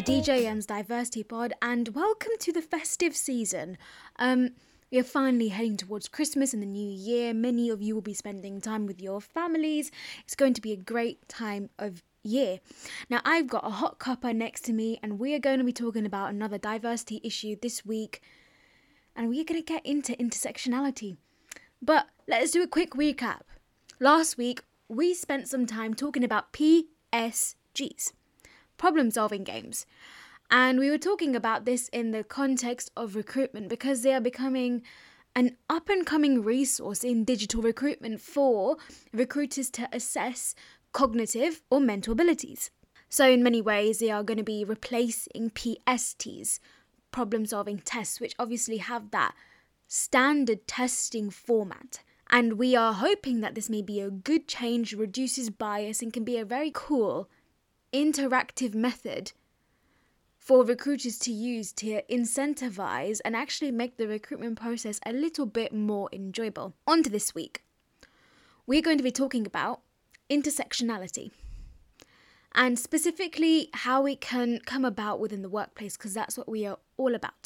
to DJM's Diversity Pod, and welcome to the festive season. We are finally heading towards Christmas and the new year. Many of you will be spending time with your families. It's going to be a great time of year. Now, I've got a hot cuppa next to me, and we are going to be talking about another diversity issue this week, and we are going to get into intersectionality. But let's do a quick recap. Last week, we spent some time talking about PSGs, problem-solving games. And we were talking about this in the context of recruitment because they are becoming an up-and-coming resource in digital recruitment for recruiters to assess cognitive or mental abilities. So in many ways, they are going to be replacing PSTs, problem-solving tests, which obviously have that standard testing format. And we are hoping that this may be a good change, reduces bias, and can be a very cool interactive method for recruiters to use to incentivize and actually make the recruitment process a little bit more enjoyable. On to this week. We're going to be talking about intersectionality and specifically how it can come about within the workplace, because that's what we are all about.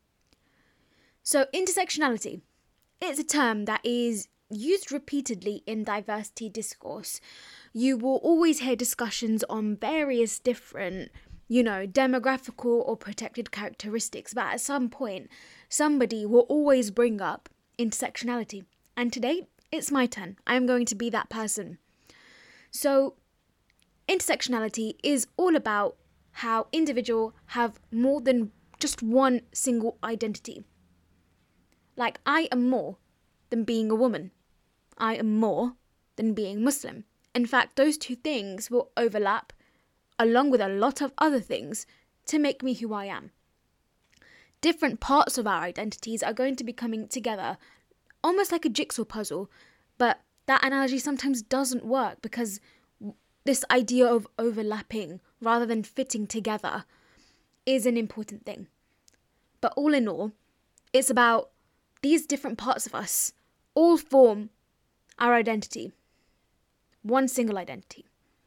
So intersectionality, it's a term that is used repeatedly in diversity discourse. You will always hear discussions on various different, demographical or protected characteristics, but at some point, somebody will always bring up intersectionality. And today, it's my turn. I'm going to be that person. So, intersectionality is all about how individuals have more than just one single identity. Like, I am more than being a woman. I am more than being Muslim. In fact, those two things will overlap along with a lot of other things to make me who I am. Different parts of our identities are going to be coming together, almost like a jigsaw puzzle, but that analogy sometimes doesn't work because this idea of overlapping rather than fitting together is an important thing. But all in all, it's about these different parts of us all form our identity. One single identity.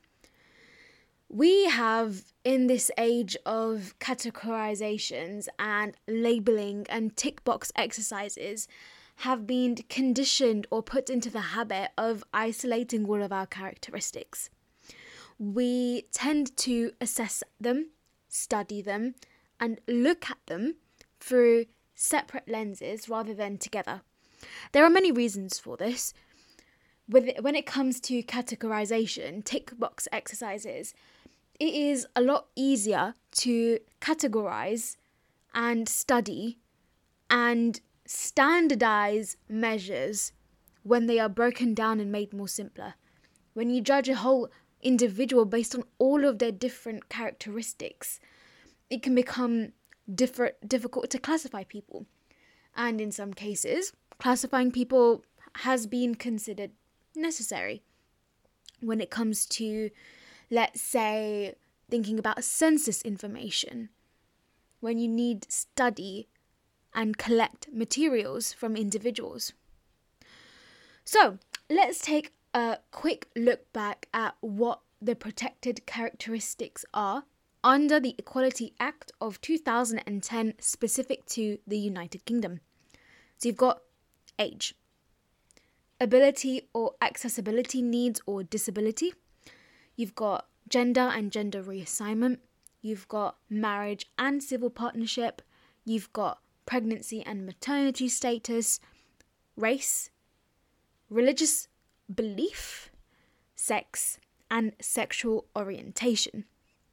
We have, in this age of categorizations and labeling and tick box exercises, have been conditioned or put into the habit of isolating all of our characteristics. We tend to assess them, study them, and look at them through separate lenses rather than together. There are many reasons for this. When it comes to categorization, tick box exercises, it is a lot easier to categorize and study and standardize measures when they are broken down and made more simpler. When you judge a whole individual based on all of their different characteristics, it can become difficult to classify people. And in some cases, classifying people has been considered necessary. When it comes to, let's say, thinking about census information, when you need study and collect materials from individuals. So, let's take a quick look back at what the protected characteristics are under the Equality Act of 2010 specific to the United Kingdom. So you've got age, ability or accessibility needs or disability. You've got gender and gender reassignment. You've got marriage and civil partnership. You've got pregnancy and maternity status, race, religious belief, sex, and sexual orientation.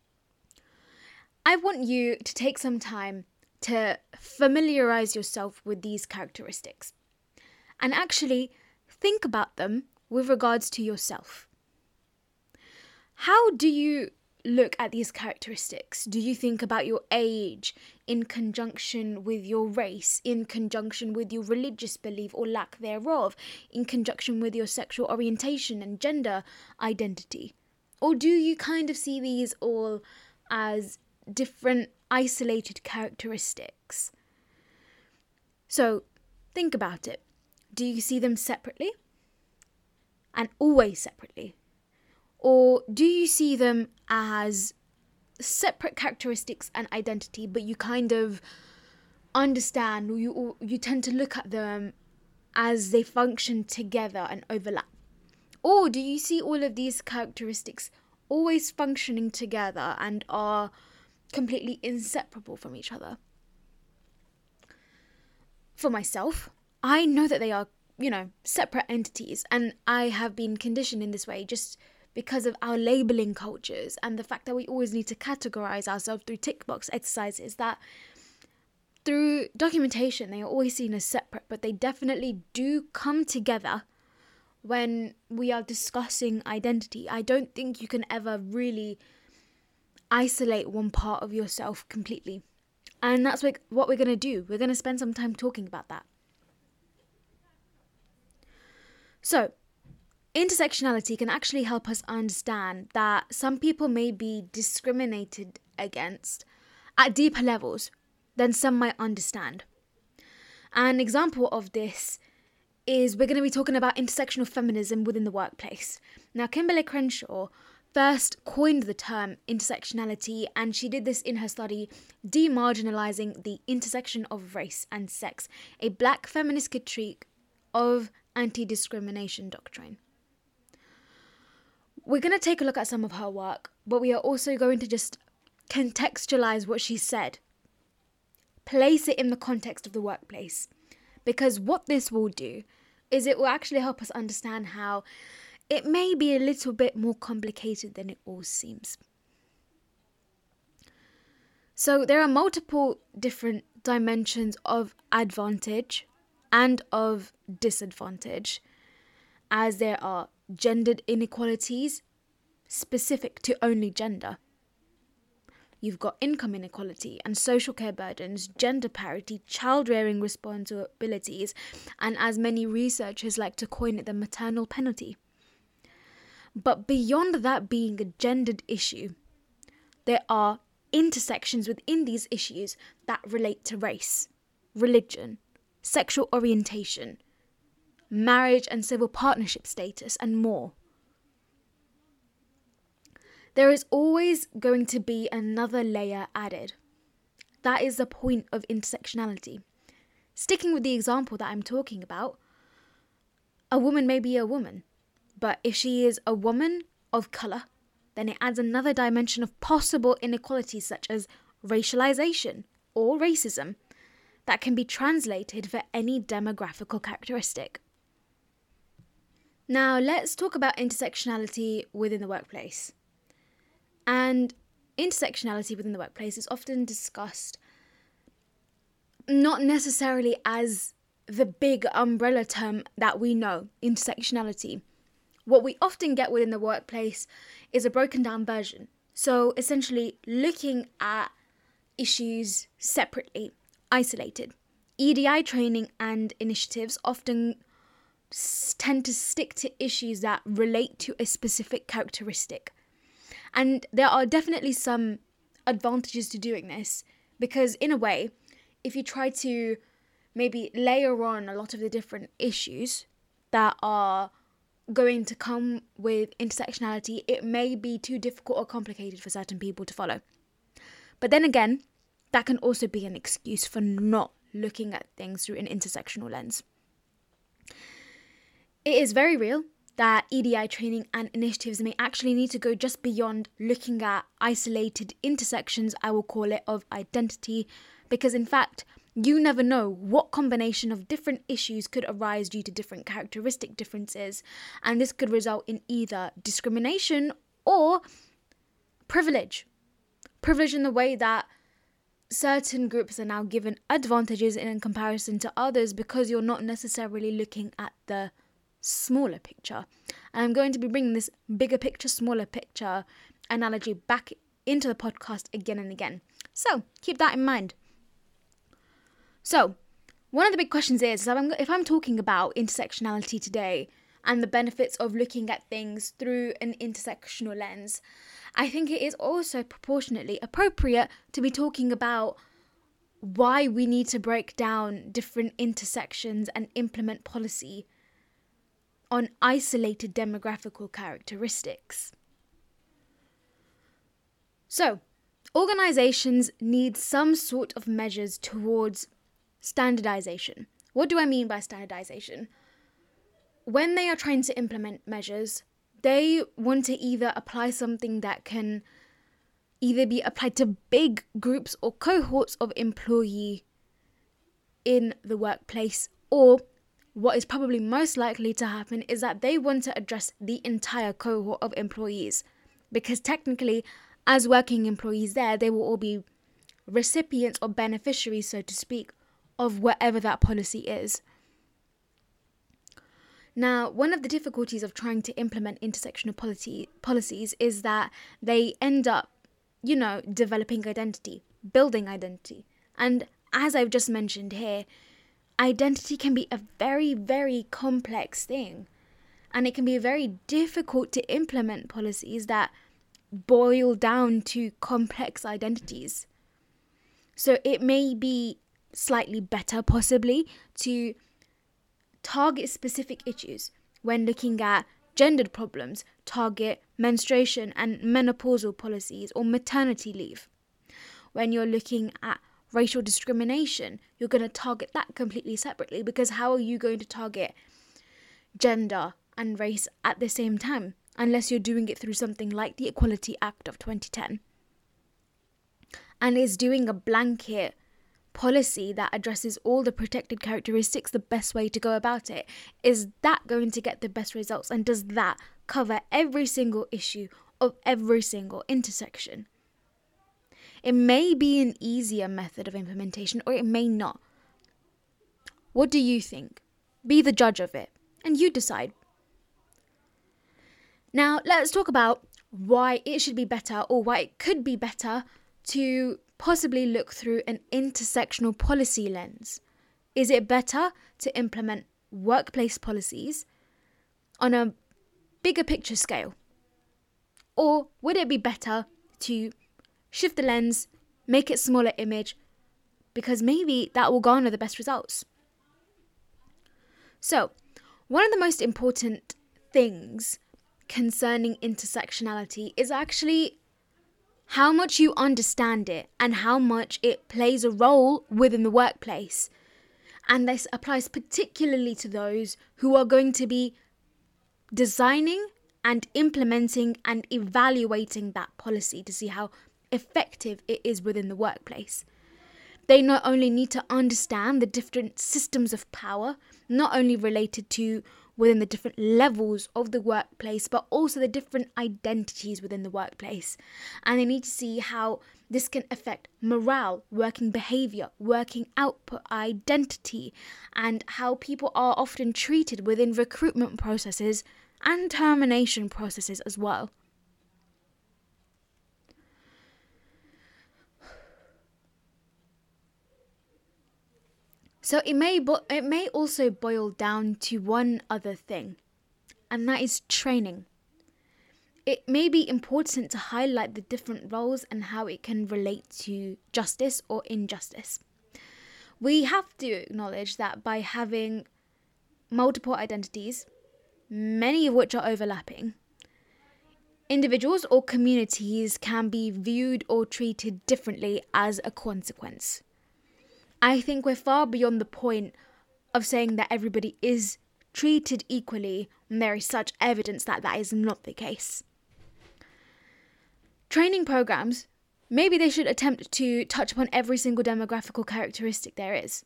I want you to take some time to familiarize yourself with these characteristics and actually think about them with regards to yourself. How do you look at these characteristics? Do you think about your age in conjunction with your race, in conjunction with your religious belief or lack thereof, in conjunction with your sexual orientation and gender identity? Or do you kind of see these all as different isolated characteristics? So think about it. Do you see them separately? And always separately? Or do you see them as separate characteristics and identity, but you kind of understand, or you tend to look at them as they function together and overlap? Or do you see all of these characteristics always functioning together and are completely inseparable from each other? For myself, I know that they are, separate entities, and I have been conditioned in this way just because of our labeling cultures and the fact that we always need to categorize ourselves through tick box exercises, that through documentation they are always seen as separate, but they definitely do come together when we are discussing identity. I don't think you can ever really isolate one part of yourself completely. And that's what we're going to do. We're going to spend some time talking about that. So, intersectionality can actually help us understand that some people may be discriminated against at deeper levels than some might understand. An example of this is we're going to be talking about intersectional feminism within the workplace. Now, Kimberlé Crenshaw first coined the term intersectionality, and she did this in her study Demarginalizing the Intersection of Race and Sex, a Black feminist critique of anti-discrimination doctrine. We're going to take a look at some of her work, but we are also going to just contextualize what she said, place it in the context of the workplace, because what this will do is it will actually help us understand how it may be a little bit more complicated than it all seems. So there are multiple different dimensions of advantage and of disadvantage, as there are gendered inequalities specific to only gender. You've got income inequality and social care burdens, gender parity, child-rearing responsibilities, and as many researchers like to coin it, the maternal penalty. But beyond that being a gendered issue, there are intersections within these issues that relate to race, religion, sexual orientation, marriage and civil partnership status, and more. There is always going to be another layer added. That is the point of intersectionality. Sticking with the example that I'm talking about, a woman may be a woman, but if she is a woman of colour, then it adds another dimension of possible inequalities such as racialization or racism that can be translated for any demographical characteristic. Now let's talk about intersectionality within the workplace. And intersectionality within the workplace is often discussed not necessarily as the big umbrella term that we know, intersectionality. What we often get within the workplace is a broken down version. So essentially looking at issues separately, isolated. EDI training and initiatives often tend to stick to issues that relate to a specific characteristic. And there are definitely some advantages to doing this, because in a way, if you try to maybe layer on a lot of the different issues that are going to come with intersectionality, it may be too difficult or complicated for certain people to follow. But then again, that can also be an excuse for not looking at things through an intersectional lens. It is very real that EDI training and initiatives may actually need to go just beyond looking at isolated intersections, I will call it, of identity, because in fact, you never know what combination of different issues could arise due to different characteristic differences, and this could result in either discrimination or privilege. Privilege in the way that certain groups are now given advantages in comparison to others because you're not necessarily looking at the smaller picture. And I'm going to be bringing this bigger picture, smaller picture analogy back into the podcast again and again. So keep that in mind. So one of the big questions is, if I'm talking about intersectionality today and the benefits of looking at things through an intersectional lens, I think it is also proportionately appropriate to be talking about why we need to break down different intersections and implement policy on isolated demographical characteristics. So, Organizations need some sort of measures towards standardization. What do I mean by standardization? When they are trying to implement measures, they want to either apply something that can either be applied to big groups or cohorts of employee in the workplace, or what is probably most likely to happen is that they want to address the entire cohort of employees, because technically, as working employees there, they will all be recipients or beneficiaries, so to speak, of whatever that policy is. Now, one of the difficulties of trying to implement intersectional policies is that they end up, developing identity, building identity. And as I've just mentioned here, identity can be a very, very complex thing. And it can be very difficult to implement policies that boil down to complex identities. So it may be slightly better, possibly, to target specific issues when looking at gendered problems, target menstruation and menopausal policies or maternity leave. When you're looking at racial discrimination, you're going to target that completely separately, because how are you going to target gender and race at the same time unless you're doing it through something like the Equality Act of 2010? And is doing a blanket policy that addresses all the protected characteristics the best way to go about it? Is that going to get the best results? And does that cover every single issue of every single intersection? It may be an easier method of implementation, or it may not. What do you think? Be the judge of it, and you decide. Now, let's talk about why it should be better, or why it could be better, to possibly look through an intersectional policy lens. Is it better to implement workplace policies on a bigger picture scale? Or would it be better to shift the lens, make it smaller image, because maybe that will garner the best results? So, one of the most important things concerning intersectionality is actually how much you understand it and how much it plays a role within the workplace. And this applies particularly to those who are going to be designing and implementing and evaluating that policy to see how effective it is within the workplace. They not only need to understand the different systems of power, not only related to within the different levels of the workplace, but also the different identities within the workplace. And they need to see how this can affect morale, working behaviour, working output, identity, and how people are often treated within recruitment processes and termination processes as well. So it may also boil down to one other thing, and that is training. It may be important to highlight the different roles and how it can relate to justice or injustice. We have to acknowledge that by having multiple identities, many of which are overlapping, individuals or communities can be viewed or treated differently as a consequence. I think we're far beyond the point of saying that everybody is treated equally when there is such evidence that that is not the case. Training programs, maybe they should attempt to touch upon every single demographical characteristic there is.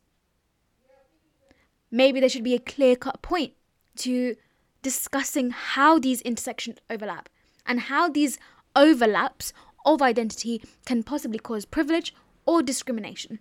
Maybe there should be a clear-cut point to discussing how these intersections overlap and how these overlaps of identity can possibly cause privilege or discrimination.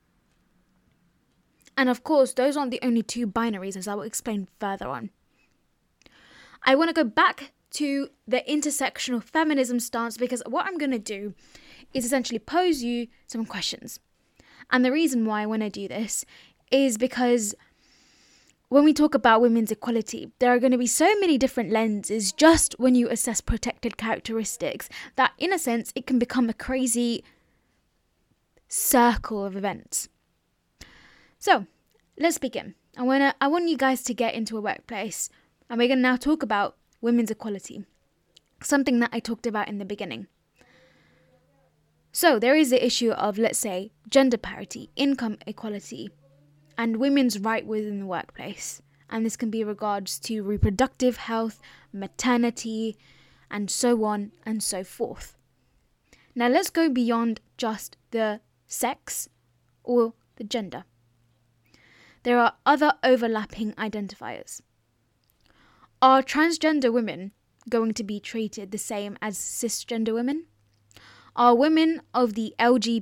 And of course, those aren't the only two binaries, as I will explain further on. I want to go back to the intersectional feminism stance, because what I'm going to do is essentially pose you some questions. And the reason why I want to do this is because when we talk about women's equality, there are going to be so many different lenses just when you assess protected characteristics that, in a sense, it can become a crazy circle of events. So, let's begin. I want you guys to get into a workplace, and we're going to now talk about women's equality, something that I talked about in the beginning. So there is the issue of, let's say, gender parity, income equality, and women's right within the workplace. And this can be regards to reproductive health, maternity, and so on and so forth. Now let's go beyond just the sex or the gender. There are other overlapping identifiers. Are transgender women going to be treated the same as cisgender women? Are women of the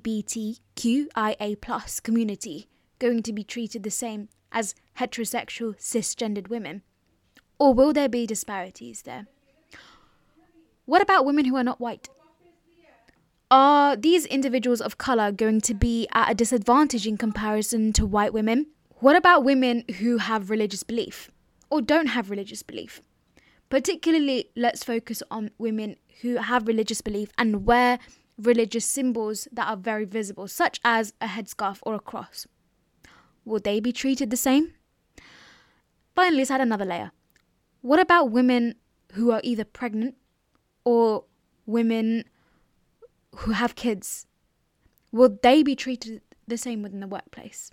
LGBTQIA+ community going to be treated the same as heterosexual cisgendered women? Or will there be disparities there? What about women who are not white? Are these individuals of colour going to be at a disadvantage in comparison to white women? What about women who have religious belief or don't have religious belief? Particularly, let's focus on women who have religious belief and wear religious symbols that are very visible, such as a headscarf or a cross. Will they be treated the same? Finally, let's add another layer. What about women who are either pregnant or women who have kids? Will they be treated the same within the workplace?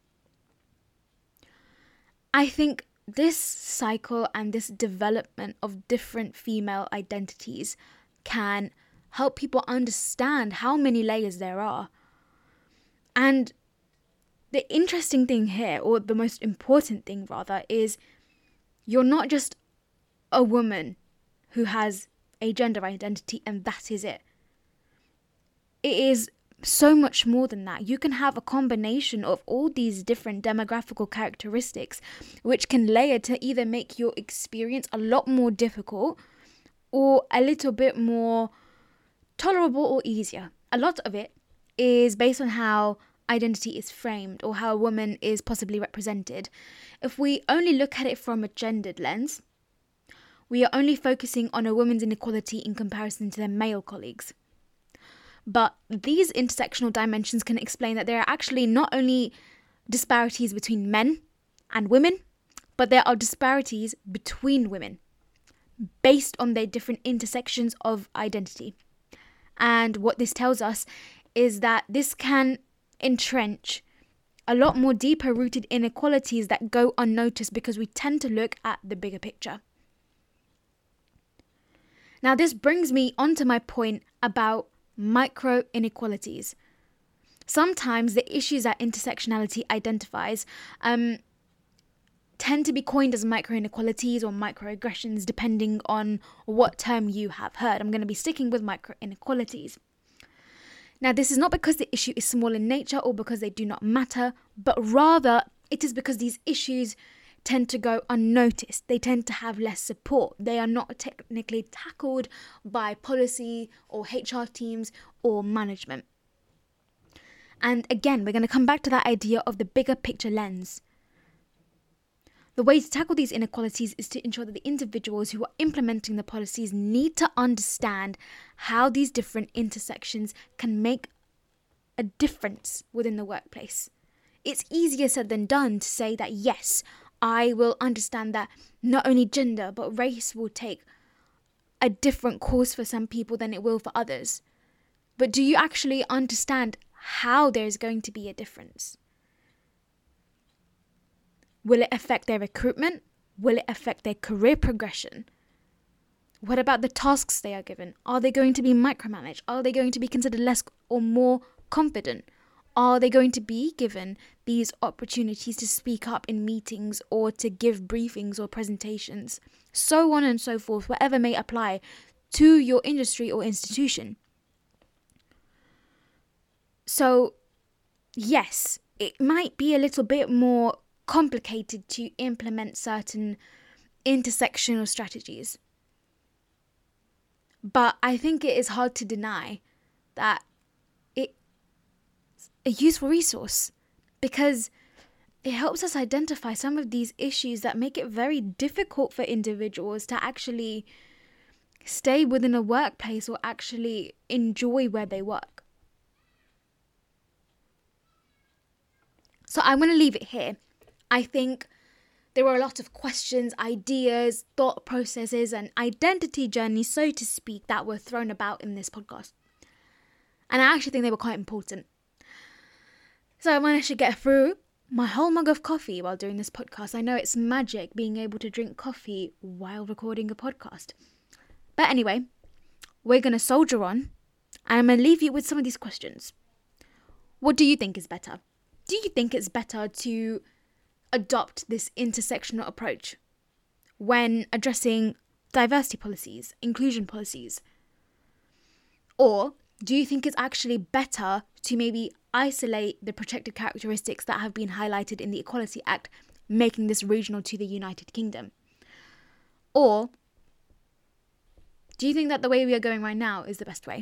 I think this cycle and this development of different female identities can help people understand how many layers there are. And the interesting thing here, or the most important thing rather, is you're not just a woman who has a gender identity and that is it. It is so much more than that. You can have a combination of all these different demographical characteristics which can layer to either make your experience a lot more difficult or a little bit more tolerable or easier. A lot of it is based on how identity is framed or how a woman is possibly represented. If we only look at it from a gendered lens, we are only focusing on a woman's inequality in comparison to their male colleagues. But these intersectional dimensions can explain that there are actually not only disparities between men and women, but there are disparities between women based on their different intersections of identity. And what this tells us is that this can entrench a lot more deeper rooted inequalities that go unnoticed because we tend to look at the bigger picture. Now, this brings me onto my point about micro inequalities. Sometimes the issues that intersectionality identifies tend to be coined as micro inequalities or microaggressions, depending on what term you have heard. I'm going to be sticking with micro inequalities. Now, this is not because the issue is small in nature or because they do not matter, but rather it is because these issues tend to go unnoticed. They tend to have less support. They are not technically tackled by policy or HR teams or management. And again, we're going to come back to that idea of the bigger picture lens. The way to tackle these inequalities is to ensure that the individuals who are implementing the policies need to understand how these different intersections can make a difference within the workplace. It's easier said than done to say that, yes, I will understand that not only gender but race will take a different course for some people than it will for others. But do you actually understand how there's going to be a difference? Will it affect their recruitment? Will it affect their career progression? What about the tasks they are given? Are they going to be micromanaged? Are they going to be considered less or more confident? Are they going to be given these opportunities to speak up in meetings or to give briefings or presentations? So on and so forth, whatever may apply to your industry or institution. So, yes, it might be a little bit more complicated to implement certain intersectional strategies. But I think it is hard to deny that it's a useful resource because it helps us identify some of these issues that make it very difficult for individuals to actually stay within a workplace or actually enjoy where they work. So I'm going to leave it here. I think there were a lot of questions, ideas, thought processes, and identity journeys, so to speak, that were thrown about in this podcast. And I actually think they were quite important. So I managed to get through my whole mug of coffee while doing this podcast. I know it's magic being able to drink coffee while recording a podcast. But anyway, we're going to soldier on. And I'm going to leave you with some of these questions. What do you think is better? Do you think it's better to adopt this intersectional approach when addressing diversity policies, inclusion policies? Or do you think it's actually better to maybe isolate the protected characteristics that have been highlighted in the Equality Act, making this regional to the United Kingdom? Or do you think that the way we are going right now is the best way?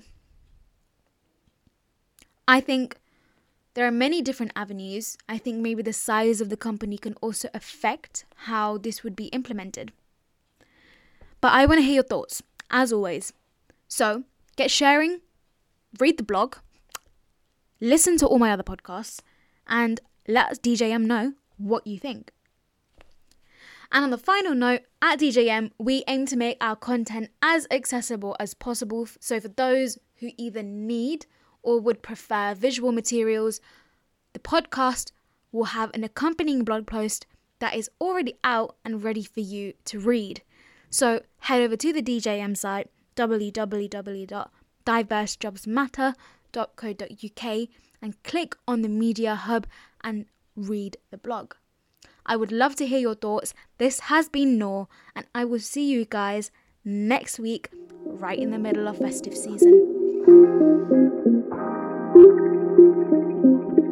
I think there are many different avenues. I think maybe the size of the company can also affect how this would be implemented. But I want to hear your thoughts, as always. So get sharing, read the blog, listen to all my other podcasts, and let DJM know what you think. And on the final note, at DJM, we aim to make our content as accessible as possible. So for those who either need or would prefer visual materials, the podcast will have an accompanying blog post that is already out and ready for you to read. So head over to the DJM site, www.diversejobsmatter.co.uk, and click on the Media Hub and read the blog. I would love to hear your thoughts. This has been Noor, and I will see you guys next week, right in the middle of festive season.